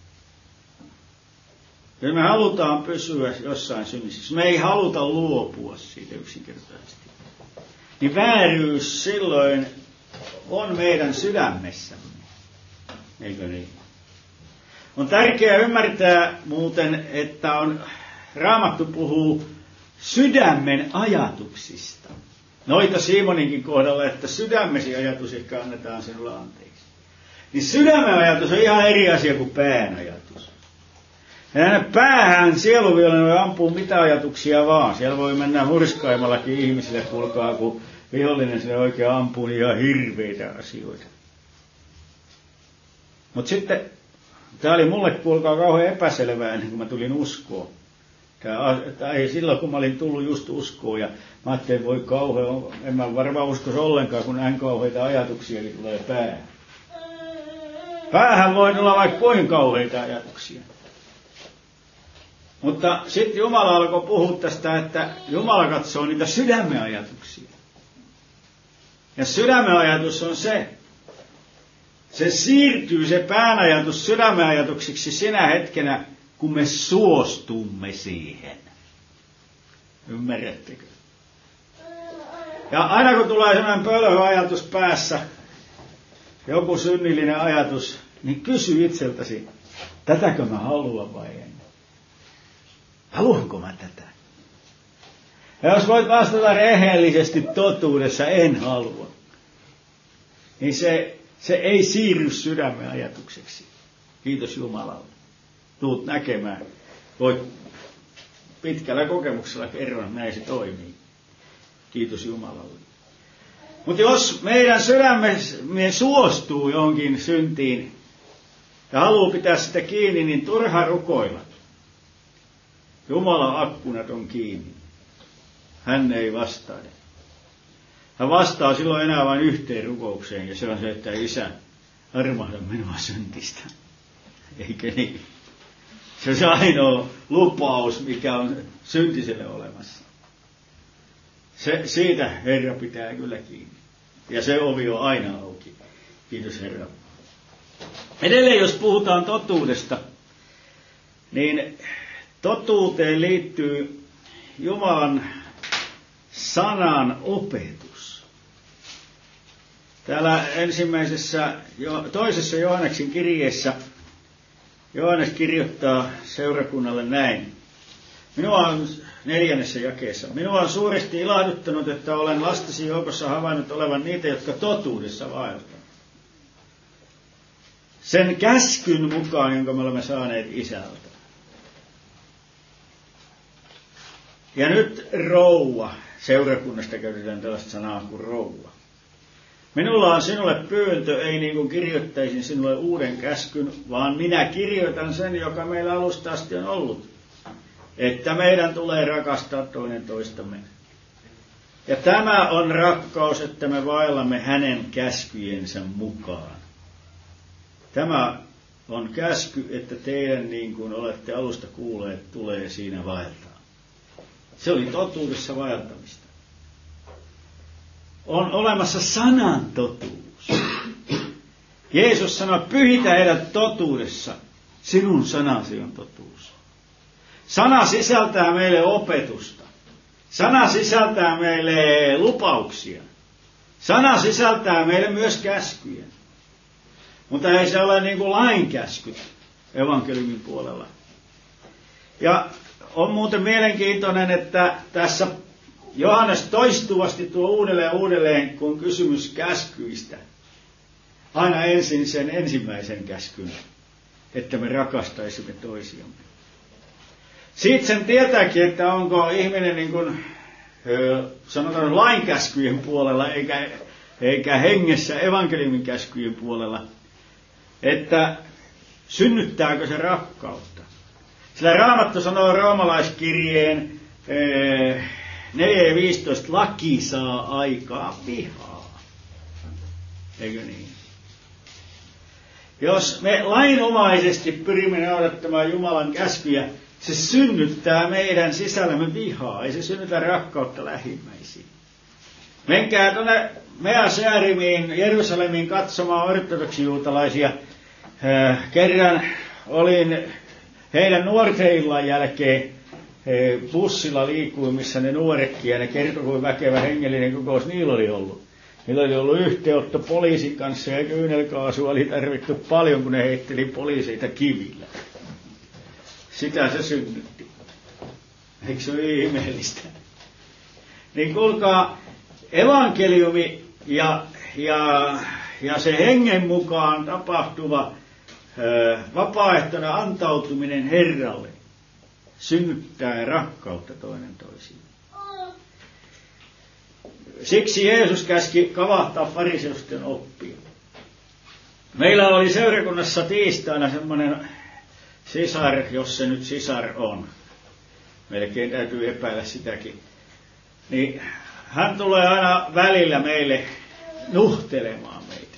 Jos me halutaan pysyä jossain synnissä, me ei haluta luopua siitä yksinkertaisesti, niin vääryys silloin on meidän sydämessämme. Eikö niin? On tärkeää ymmärtää muuten, että on, Raamattu puhuu sydämen ajatuksista. Noita Simoninkin kohdalla, että sydämesi ajatus ehkä annetaan sinulle anteeksi. Niin sydämen ajatus on ihan eri asia kuin pään ajatus. Ja hänen päähän sieluvihollinen voi ampua mitä ajatuksia vaan. Siellä voi mennä hurskaimmallakin ihmisille, kuulkaa, kun vihollinen sinne oikein ampuu niin ihan hirveitä asioita. Mutta sitten, tämä oli mulle, kuulkaa, kauhean epäselvää ennen kuin mä tulin uskoon. Tämä ei silloin, kun mä olin tullut just uskoon, ja mä ajattelin, että voi kauhean, en mä varmaan uskoisi ollenkaan, kun näin kauheita ajatuksiakin tulee päähän. Päähän voi tulla vaikka kuinka kauheita ajatuksia. Mutta sitten Jumala alkoi puhua tästä, että Jumala katsoo niitä sydämen ajatuksia. Ja sydämen ajatus on se, se siirtyy se pään ajatus sydämen ajatuksiksi sinä hetkenä, kun me suostumme siihen. Ymmärrättekö? Ja aina kun tulee sellainen pölhö ajatus päässä, joku synnillinen ajatus, niin kysy itseltäsi, tätäkö mä haluan vai en? Haluanko mä tätä? Ja jos voit vastata rehellisesti totuudessa, en halua, niin se Se ei siirry sydämen ajatukseksi. Kiitos Jumalalle. Tuut näkemään. Voit pitkällä kokemuksella kerran, että näin se toimii. Kiitos Jumalalle. Mutta jos meidän sydämemme suostuu johonkin syntiin ja haluaa pitää sitä kiinni, niin turha rukoilla. Jumalan akkunat on kiinni. Hän ei vastaile. Hän vastaa silloin enää vain yhteen rukoukseen, ja se on se, että Isä, armahda minua syntistä. Eikö niin? Se on se ainoa lupaus, mikä on syntiselle olemassa. Se, siitä Herra pitää kyllä kiinni. Ja se ovi on aina auki. Kiitos Herra. Edelleen jos puhutaan totuudesta, niin totuuteen liittyy Jumalan sanan opetus. Täällä ensimmäisessä, toisessa Johanneksen kirjeessä Johannes kirjoittaa seurakunnalle näin. Minua on neljännessä jakeessa. Minua on suuresti ilahduttanut, että olen lastesi joukossa havainnut olevan niitä, jotka totuudessa vaeltavat. Sen käskyn mukaan, jonka me olemme saaneet Isältä. Ja nyt rouva. Seurakunnasta käytetään tällaista sanaa kuin rouva. Minulla on sinulle pyyntö, ei niin kuin kirjoittaisin sinulle uuden käskyn, vaan minä kirjoitan sen, joka meillä alusta asti on ollut. Että meidän tulee rakastaa toinen toistamme. Ja tämä on rakkaus, että me vaellamme hänen käskyjensä mukaan. Tämä on käsky, että teidän niin kuin olette alusta kuulleet, tulee siinä vaeltaa. Se oli totuudessa vaeltamista. On olemassa sanan totuus. Jeesus sanoi, pyhitä heidät totuudessa. Sinun sanasi on totuus. Sana sisältää meille opetusta. Sana sisältää meille lupauksia. Sana sisältää meille myös käskyjä. Mutta ei se ole niin kuin lainkäskyt evankeliumin puolella. Ja on muuten mielenkiintoinen, että tässä Johannes toistuvasti tuo uudelleen uudelleen, kun kysymys käskyistä. Aina ensin sen ensimmäisen käskyn, että me rakastaisimme toisiamme. Siitä sen tietääkin, että onko ihminen niin kuin, sanotaan lainkäskyjen puolella, eikä, eikä hengessä evankeliumin käskyjen puolella, että synnyttääkö se rakkautta. Sillä Raamattu sanoo roomalaiskirjeen neljä viisitoista, laki saa aikaa vihaa. Eikö niin? Jos me lainomaisesti pyrimme noudattamaan Jumalan käskyjä, se synnyttää meidän sisällämme vihaa. Ei se synnytä rakkautta lähimmäisiin. Menkää tuonne Measearimiin, Jerusalemiin katsomaan ortodoksijuutalaisia. Kerran olin heidän nuorten illan jälkeen bussilla liikuin, missä ne nuoretkin, ja ne kertoi, kuin väkevä hengellinen kokous niillä oli ollut. Niillä oli ollut yhteenotto poliisin kanssa, ja kyynelkaasua oli tarvittu paljon, kun ne heitteli poliiseita kivillä. Sitä se synnytti. Eikö se ole ihmeellistä? Niin kuulkaa, evankeliumi ja, ja, ja se hengen mukaan tapahtuva ö, vapaaehtoinen antautuminen Herralle synnyttää rakkautta toinen toisiin. Siksi Jeesus käski kavahtaa fariseusten oppia. Meillä oli seurakunnassa tiistaina semmoinen sisar, jos se nyt sisar on. Melkein täytyy epäillä sitäkin. Niin hän tulee aina välillä meille nuhtelemaan meitä.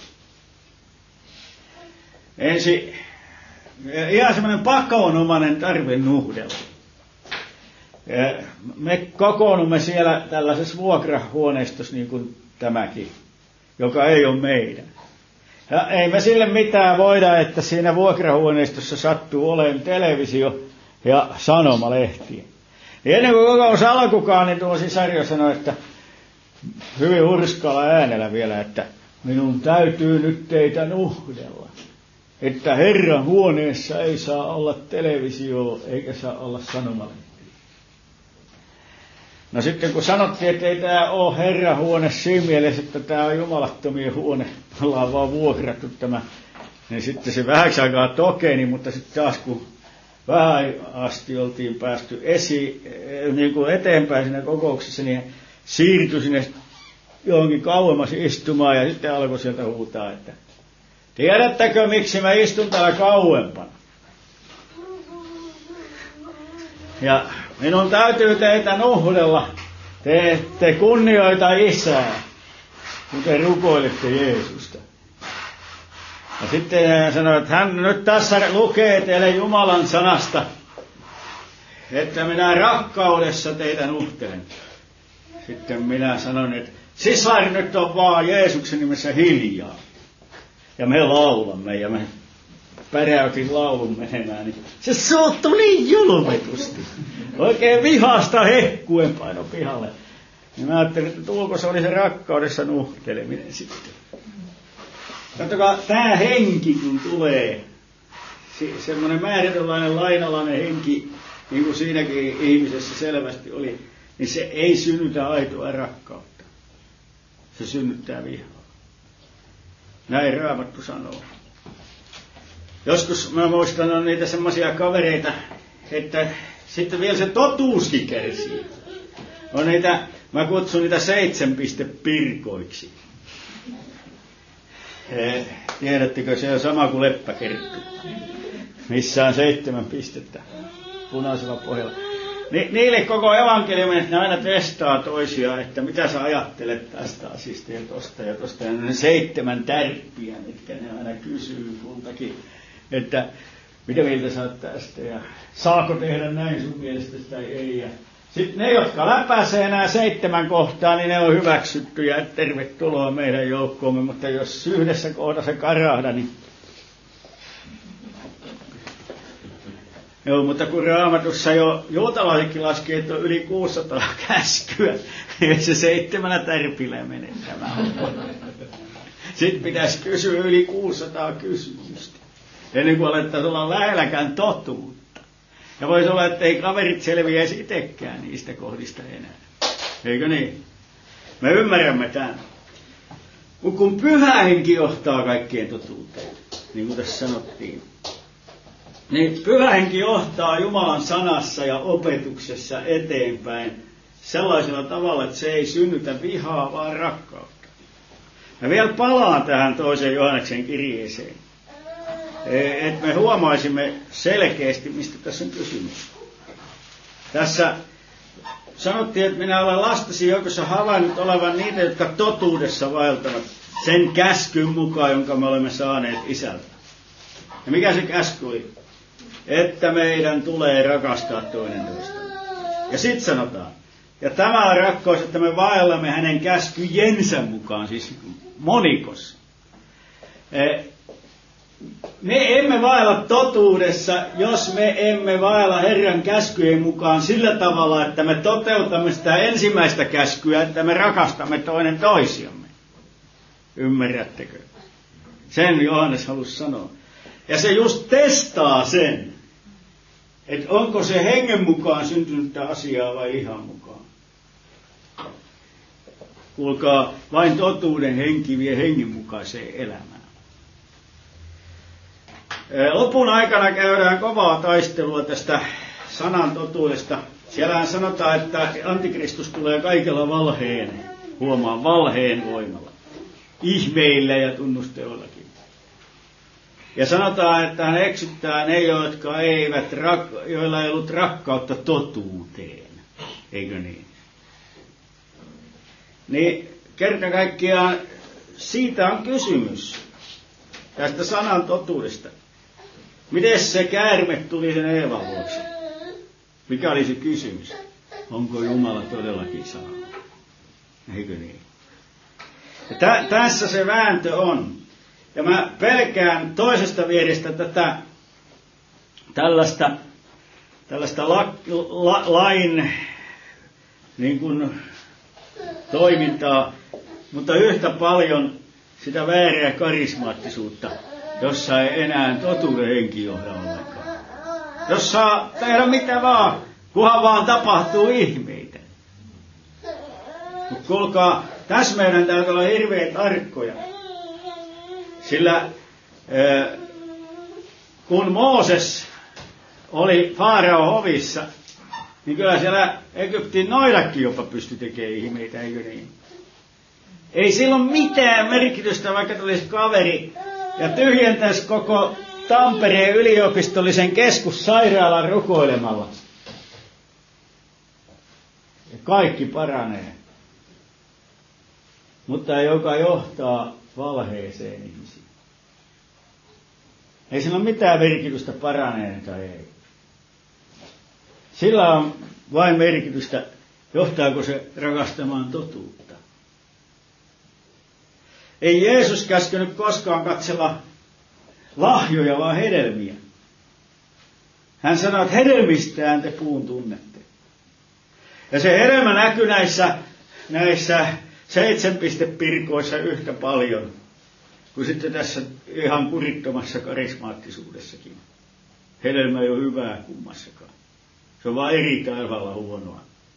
Ensin ihan semmoinen pakonomainen tarve nuhdella. Ja me kokoonnumme siellä tällaisessa vuokrahuoneistossa niin kuin tämäkin, joka ei ole meidän. Ja ei me sille mitään voida, että siinä vuokrahuoneistossa sattuu olemaan televisio ja sanomalehtiä. Ja ennen kuin kokous alkukaan, niin tuo sisari sanoi, että hyvin hurskaalla äänellä vielä, että minun täytyy nyt teitä nuhdella. Että Herran huoneessa ei saa olla televisio eikä saa olla sanomalehtiä. No sitten kun sanottiin, että ei tämä ole Herran huone siinä mielessä, että tämä on jumalattomien huone, ollaan vaan vuokrattu tämä, niin sitten se vähäksi aikaa tokeni, mutta sitten taas kun vähän asti oltiin päästy esi, niin kuin eteenpäin siinä kokouksessa, niin siirtyi sinne johonkin kauemmas istumaan ja sitten alkoi sieltä huutaa, että tiedättekö miksi mä istun täällä kauempana? Ja minun täytyy teitä nuhdella. Te ette kunnioita Isää, kun te rukoilette Jeesusta. Ja sitten hän sanoi, että hän nyt tässä lukee teille Jumalan sanasta, että minä rakkaudessa teitä nuhtelen. Sitten minä sanon, että sisar nyt on vaan Jeesuksen nimessä hiljaa. Ja me laulamme ja me päräytin laulun menemään, niin se suuttui niin julmetusti. Oikein vihasta hekkuen paino pihalle. Niin mä ajattelin, että tuolko se oli se rakkaudessa nuhteleminen sitten. Katsokaa, tämä henki kun tulee, se, semmoinen määrätynlainen lainalainen henki, niin kuin siinäkin ihmisessä selvästi oli, niin se ei synnytä aitoa rakkautta. Se synnyttää vihaa. Näin Raamattu sanoo. Joskus mä muistan on niitä semmoisia kavereita, että sitten vielä se totuuskin kärsii. On niitä, mä kutsun niitä seitsemänpistepirkoiksi. He, tiedättekö, se on sama kuin leppäkerttu, missä on seitsemän pistettä punaisella pohjalla. Ni, niille koko evankeliumi, että ne aina testaa toisiaan, että mitä sä ajattelet tästä asiasta ja tosta ja tosta. Ja ne seitsemän tärppiä, mitkä ne aina kysyy kultakin, että mitä mieltä sä oot tästä ja saako tehdä näin sun mielestäsi tai ei. Ja sitten ne, jotka läpäisee nämä seitsemän kohtaa, niin ne on hyväksytty ja tervetuloa meidän joukkoomme, mutta jos yhdessä kohdassa karahda, niin joo, mutta kun Raamatussa jo juutalaisetkin laskee, että on yli kuusisataa käskyä, ei se seitsemänä tärpillä mene tämä on. Sitten pitäisi kysyä yli kuusisataa kysymystä, ennen kuin alettaisiin olla lähelläkään totuutta. Ja voisi olla, että ei kaverit selviäisi itsekään niistä kohdista enää. Eikö niin? Me ymmärrämme tämän. Mutta kun Pyhä Henki johtaa kaikkien totuuteen, niin kuin tässä sanottiin, niin Pyhä Henki johtaa Jumalan sanassa ja opetuksessa eteenpäin sellaisella tavalla, että se ei synnytä vihaa, vaan rakkautta. Ja vielä palaan tähän toiseen Johanneksen kirjeeseen, että me huomaisimme selkeästi, mistä tässä on kysymys. Tässä sanottiin, että minä olen lastasi joukossa havainnut olevan niitä, jotka totuudessa vaeltavat sen käskyn mukaan, jonka me olemme saaneet Isältä. Ja mikä se käsky oli? Että meidän tulee rakastaa toinen toista. Ja sitten sanotaan, ja tämä on rakkaus, että me vaellamme hänen käskyjensä mukaan, siis monikossa. Me emme vaella totuudessa, jos me emme vaella Herran käskyjen mukaan sillä tavalla, että me toteutamme sitä ensimmäistä käskyä, että me rakastamme toinen toisiamme. Ymmärrättekö? Sen Johannes halusi sanoa. Ja se just testaa sen, että onko se hengen mukaan syntynyttä asiaa vai ihan mukaan. Kuulkaa, vain totuuden henki vie hengen mukaiseen elämään. Lopun aikana käydään kovaa taistelua tästä sanan totuudesta. Siellähän sanotaan, että antikristus tulee kaikella valheen, huomaan valheen voimalla, ihmeillä ja tunnusteollakin. Ja sanotaan, että hän eksyttää ne, jotka eivät, joilla ei ollut rakkautta totuuteen. Eikö niin? Niin kerta kaikkiaan siitä on kysymys, tästä sanan totuudesta. Miten se käärme tuli sen Eevan vuoksi? Mikä oli se kysymys? Onko Jumala todellakin sanonut? Eikö niin? Ja tä, tässä se vääntö on. Ja mä pelkään toisesta vierestä tätä tällaista, tällaista la, la, lain niin kuin, toimintaa, mutta yhtä paljon sitä väärää karismaattisuutta, jossa ei enää totuuden henki johda ollenkaan. Jos saa tehdä mitä vaan, kunhan vaan tapahtuu ihmeitä. kuulkaa, tässä meidän täytyy olla hirveän tarkkoja. Sillä eh, kun Mooses oli Faaraon hovissa, niin kyllä siellä Egyptin noidakin jopa pystyi tekemään ihmeitä, eikö niin? Ei silloin mitään merkitystä, vaikka tulisi kaveri ja tyhjentäisi koko Tampereen yliopistollisen keskussairaalan rukoilemalla. Ja kaikki paranee. Mutta joka johtaa valheeseen ihmisiin. Ei sillä ole mitään merkitystä paraneen tai ei. Sillä on vain merkitystä, johtaako se rakastamaan totuutta. Ei Jeesus käskenyt koskaan katsella lahjoja, vaan hedelmiä. Hän sanoi, että hedelmistään te puun tunnette. Ja se hedelmä näkyi näissä, näissä seitsemänpistepirkoissa yhtä paljon kuin sitten tässä ihan kurittomassa karismaattisuudessakin. Hedelmä ei ole hyvää kummassakaan. Se on vaan eri tavalla huonoa.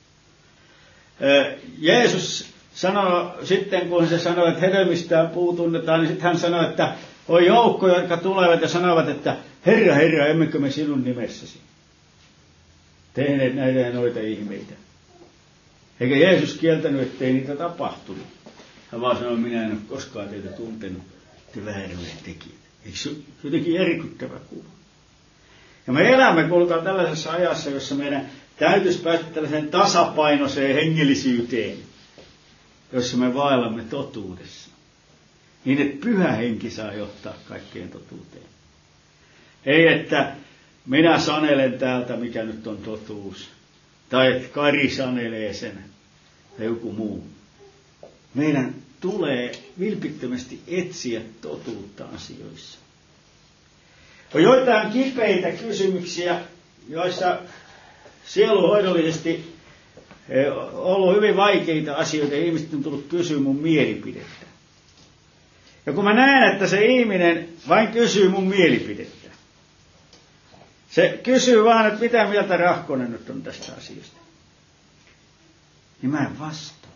Jeesus sanoi sitten, kun se sanoi, että hedelmistään puu tunnetaan, niin sitten hän sanoi, että on joukko, jotka tulevat ja sanovat, että Herra, Herra, emmekö me sinun nimessäsi tehneet näitä ja noita ihmeitä. Eikä Jeesus kieltänyt, ettei niitä tapahtunut. Hän vaan sanoi, minä en ole koskaan teitä tuntenut, te vääryjen tekijät. Eikö se jotenkin erikuttava kuva? Ja me elämme, kuulkaa, tällaisessa ajassa, jossa meidän täytyisi päästä tällaiseen tasapainoiseen hengellisyyteen, jossa me vaellamme totuudessa. Niin, että pyhä henki saa johtaa kaikkeen totuuteen. Ei, että minä sanelen täältä, mikä nyt on totuus. Tai että Kari sanelee sen. Tai joku muu. Meidän tulee vilpittömästi etsiä totuutta asioissa. On joitain kipeitä kysymyksiä, joissa sieluhoidollisesti on ollut hyvin vaikeita asioita, ja ihmiset on tullut kysyä mun mielipidettä. Ja kun mä näen, että se ihminen vain kysyy mun mielipidettä, se kysyy vaan, että mitä mieltä Rahkonen nyt on tästä asiasta, niin mä en vastaa.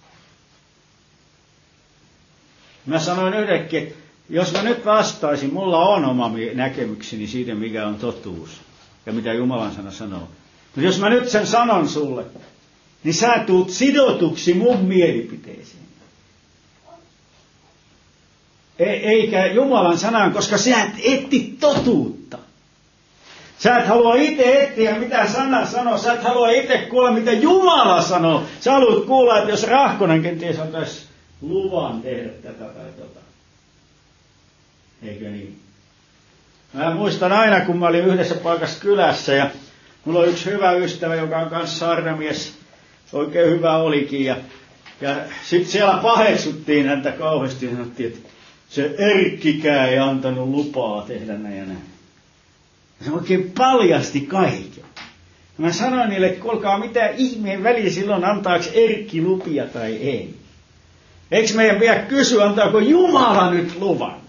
Mä sanoin yhdenkin, että jos mä nyt vastaisin, mulla on oma näkemykseni siitä, mikä on totuus ja mitä Jumalan sana sanoo. Mutta jos mä nyt sen sanon sulle, niin sä tuut sidotuksi mun mielipiteeseen. E- eikä Jumalan sanaan, koska sä et etti totuutta. Sä et halua itse etsiä, mitä sana sanoo. Sä et halua itse kuulla, mitä Jumala sanoo. Sä haluat kuulla, että jos Rahkonen kenties antaisi luvan tehdä tätä tai tota. Eikö niin? Mä muistan aina, kun mä olin yhdessä paikassa kylässä ja mulla on yksi hyvä ystävä, joka on kanssa saarnamies. Oikein hyvä olikin. Ja, ja sitten siellä paheksuttiin häntä kauheasti ja sanottiin, että se Erkkikään ei antanut lupaa tehdä näin ja näin. Ja se oikein paljasti kaiken. Ja mä sanoin niille, että kuulkaa, mitä ihmeen väliä silloin, antaako Erkki lupia tai ei. Eikö meidän pidä kysyä, antaako Jumala nyt luvan?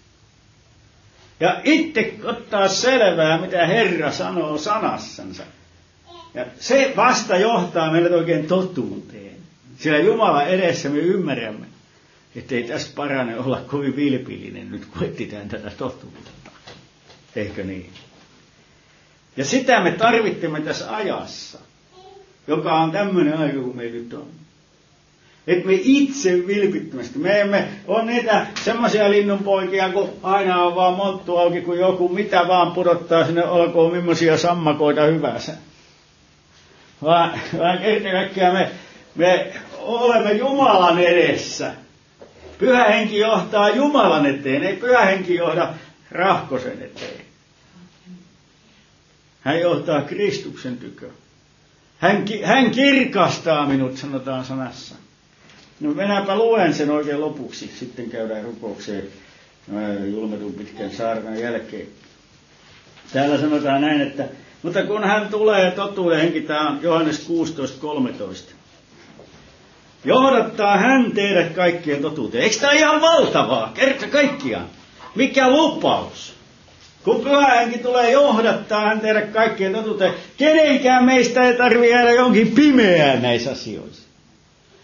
Ja itse ottaa selvää, mitä Herra sanoo sanassansa. Ja se vasta johtaa meidät oikein totuuteen. Sillä Jumala edessä me ymmärrämme, että ei tässä parane olla kovin vilpillinen nyt, kun etsitään tätä totuutta. Eikö niin? Ja sitä me tarvitsemme tässä ajassa, joka on tämmöinen aika kuin meillä nyt on. Että me itse vilpittömästi, me emme ole niitä semmoisia linnunpoikia, kun aina on vaan monttu auki, kun joku mitä vaan pudottaa sinne, olkoon millaisia sammakoita hyvänsä. Vaan, vaan kertakaikkiaan me, me olemme Jumalan edessä. Pyhä henki johtaa Jumalan eteen, ei pyhä henki johda Rahkosen eteen. Hän johtaa Kristuksen tykö. Hän, hän kirkastaa minut, sanotaan sanassa. No mennäänpä luen sen oikein lopuksi, sitten käydään rukoukseen julmetun pitkän saarnan jälkeen. Täällä sanotaan näin, että mutta kun hän tulee totuuden henki, tämä on Johannes kuusitoista kolmetoista. Johdattaa hän teidät kaikkien totuuteen. Eikö tämä ihan valtavaa? Kerta kaikkiaan. Mikä lupaus? Kun pyhä henki tulee johdattaa hän teidät kaikkien totuuteen, kenenkään meistä ei tarvitse jäädä jonkin pimeään näissä asioissa.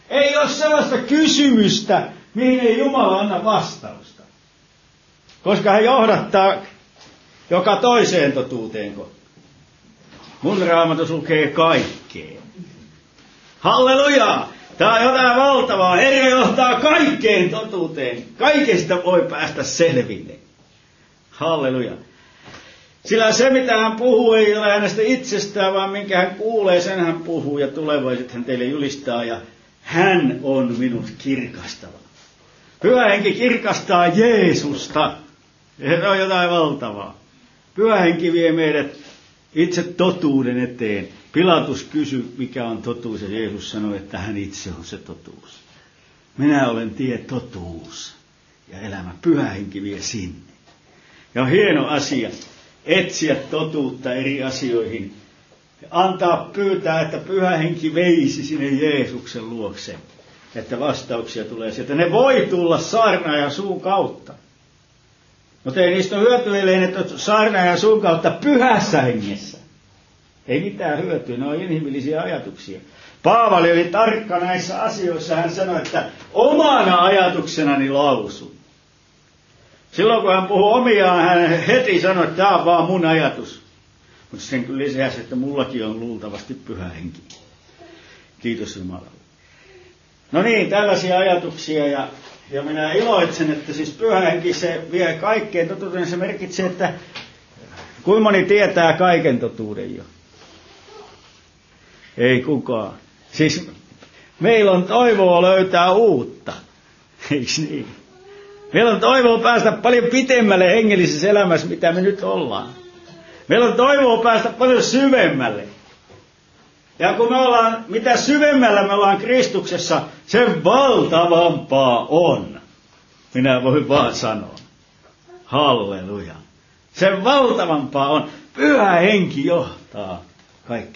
Ei ole sellaista kysymystä, mihin ei Jumala anna vastausta. Koska hän johdattaa joka toiseen totuuteen. Mun Raamatus lukee kaikkeen. Halleluja! Tämä on jotain valtavaa. Herra johtaa kaikkeen totuuteen. Kaikesta voi päästä selville. Halleluja. Sillä se, mitä hän puhuu, ei ole hänestä itsestään, vaan minkä hän kuulee, sen hän puhuu. Ja tulevaisuudet hän teille julistaa. Ja hän on minut kirkastava. Pyhä henki kirkastaa Jeesusta. Se on jotain valtavaa. Pyhä henki vie meidät itse totuuden eteen. Pilatus kysyi, mikä on totuus, ja Jeesus sanoi, että hän itse on se totuus. Minä olen tie, totuus ja elämä. Pyhä henki vie sinne. Ja on hieno asia etsiä totuutta eri asioihin. Antaa pyytää, että pyhä henki veisi sinne Jeesuksen luokse. Että vastauksia tulee sieltä. Ne voi tulla saarnaajan suun kautta. Mutta ei niistä ole hyötyä, ellei ne saarnaajan suun kautta pyhässä hengessä. Ei mitään hyötyä, ne on inhimillisiä ajatuksia. Paavali oli tarkka näissä asioissa. Hän sanoi, että omana ajatuksenani lausun. Silloin kun hän puhui omiaan, hän heti sanoi, että tämä on vaan mun ajatus. Mutta sen kyllä lisäsi, että mullakin on luultavasti pyhä henki. Kiitos Jumalalle. No niin, tällaisia ajatuksia ja, ja minä iloitsen, että siis pyhä henki se vie kaikkeen totuuden. Se merkitsee, että kuinka moni tietää kaiken totuuden jo. Ei kukaan. Siis meillä on toivoa löytää uutta. Eiks niin? Meillä on toivoa päästä paljon pitemmälle hengellisessä elämässä, mitä me nyt ollaan. Meillä on toivoa päästä paljon syvemmälle. Ja kun me ollaan, mitä syvemmällä me ollaan Kristuksessa, sen valtavampaa on. Minä voin vaan sanoa. Halleluja. Sen valtavampaa on. Pyhä henki johtaa kaikkeen.